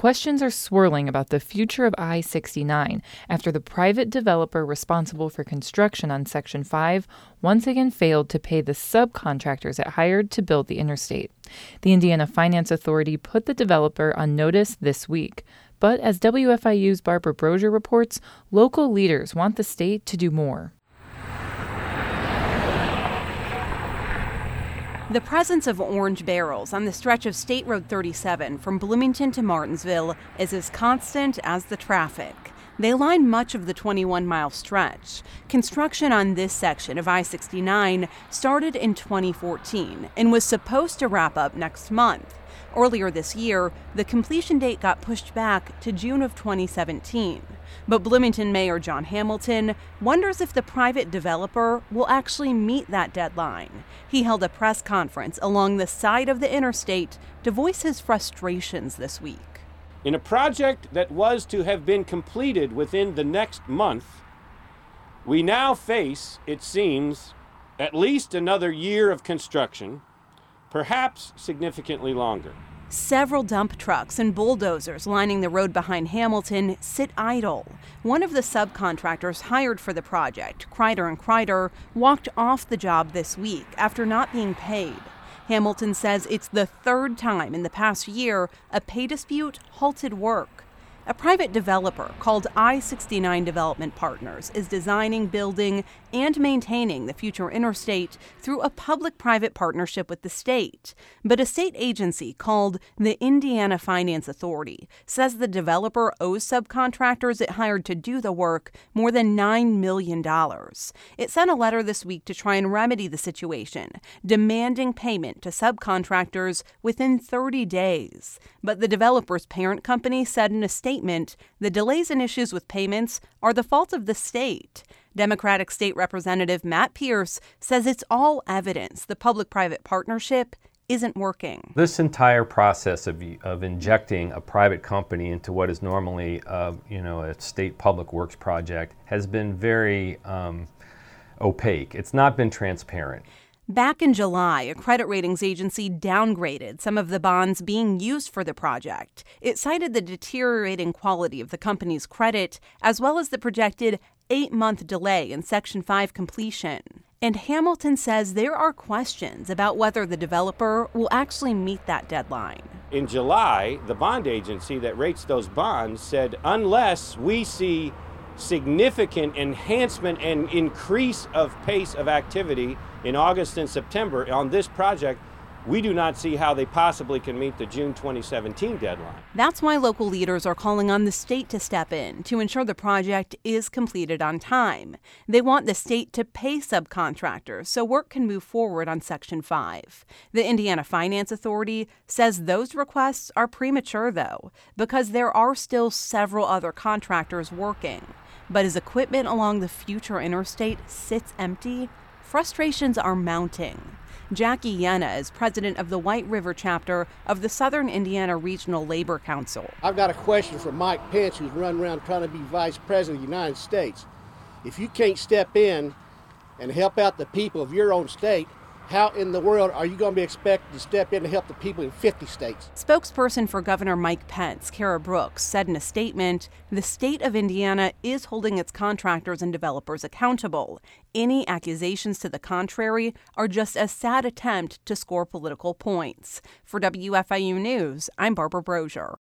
Questions are swirling about the future of I-69 after the private developer responsible for construction on Section 5 once again failed to pay the subcontractors it hired to build the interstate. The Indiana Finance Authority put the developer on notice this week. But as WFIU's Barbara Brosier reports, local leaders want the state to do more. The presence of orange barrels on the stretch of State Road 37 from Bloomington to Martinsville is as constant as the traffic. They line much of the 21-mile stretch. Construction on this section of I-69 started in 2014 and was supposed to wrap up next month. Earlier this year, the completion date got pushed back to June of 2017. But Bloomington Mayor John Hamilton wonders if the private developer will actually meet that deadline. He held a press conference along the side of the interstate to voice his frustrations this week. In a project that was to have been completed within the next month, we now face, it seems, at least another year of construction, perhaps significantly longer. Several dump trucks and bulldozers lining the road behind Hamilton sit idle. One of the subcontractors hired for the project, Kreider & Kreider, walked off the job this week after not being paid. Hamilton says it's the third time in the past year a pay dispute halted work. A private developer called I-69 Development Partners is designing, building, and maintaining the future interstate through a public-private partnership with the state. But a state agency called the Indiana Finance Authority says the developer owes subcontractors it hired to do the work more than $9 million. It sent a letter this week to try and remedy the situation, demanding payment to subcontractors within 30 days. But the developer's parent company said in a statement, the delays and issues with payments are the fault of the state. Democratic State Representative Matt Pierce says it's all evidence the public-private partnership isn't working. This entire process of injecting a private company into what is normally a state public works project has been very opaque. It's not been transparent. Back in July, a credit ratings agency downgraded some of the bonds being used for the project. It cited the deteriorating quality of the company's credit, as well as the projected 8-month delay in Section 5 completion. And Hamilton says there are questions about whether the developer will actually meet that deadline. In July, the bond agency that rates those bonds said, unless we see significant enhancement and increase of pace of activity in August and September on this project, we do not see how they possibly can meet the June 2017 deadline. That's why local leaders are calling on the state to step in to ensure the project is completed on time. They want the state to pay subcontractors so work can move forward on Section 5. The Indiana Finance Authority says those requests are premature, though, because there are still several other contractors working. But as equipment along the future interstate sits empty, frustrations are mounting. Jackie Yenna is president of the White River chapter of the Southern Indiana Regional Labor Council. I've got a question for Mike Pence, who's running around trying to be vice president of the United States. If you can't step in and help out the people of your own state, how in the world are you going to be expected to step in to help the people in 50 states? Spokesperson for Governor Mike Pence, Kara Brooks, said in a statement, the state of Indiana is holding its contractors and developers accountable. Any accusations to the contrary are just a sad attempt to score political points. For WFIU News, I'm Barbara Brosier.